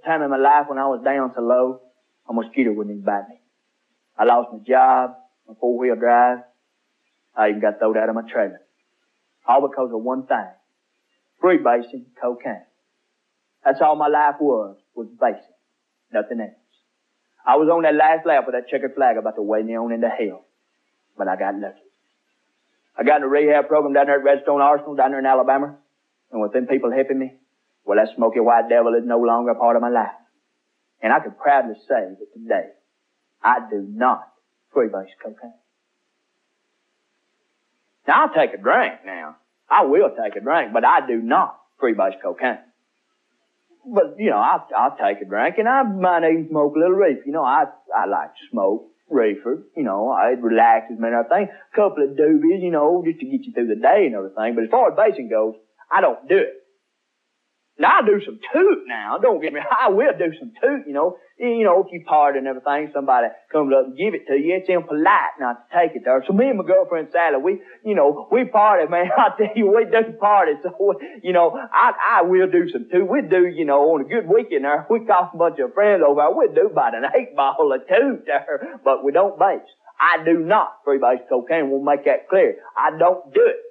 time in my life when I was down so low, a mosquito wouldn't even bite me. I lost my job, my four-wheel drive. I even got thrown out of my trailer. All because of one thing. Freebasing cocaine. That's all my life was basing. Nothing else. I was on that last lap with that checkered flag about to weigh me on into hell. But I got lucky. I got in a rehab program down there at Redstone Arsenal, down there in Alabama. And with them people helping me, well, that smoky white devil is no longer a part of my life. And I can proudly say that today, I do not freebase cocaine. Now, I'll take a drink now. I will take a drink, but I do not freebase cocaine. But, you know, I'll take a drink, and I might even smoke a little reefer. You know, I like to smoke reefer. You know, it relaxes me and everything. A couple of doobies, you know, just to get you through the day and everything. But as far as basing goes, I don't do it. Now, I do some toot now. Don't get me, I will do some toot, you know. You know, if you party and everything, somebody comes up and give it to you, it's impolite not to take it there. So me and my girlfriend Sally, we party, man. I tell you, we do party. So, you know, I will do some toot. We do, you know, on a good weekend there, we call a bunch of friends over there. We do about an 8-ball of toot there, but we don't base. I do not freebase cocaine. We'll make that clear. I don't do it.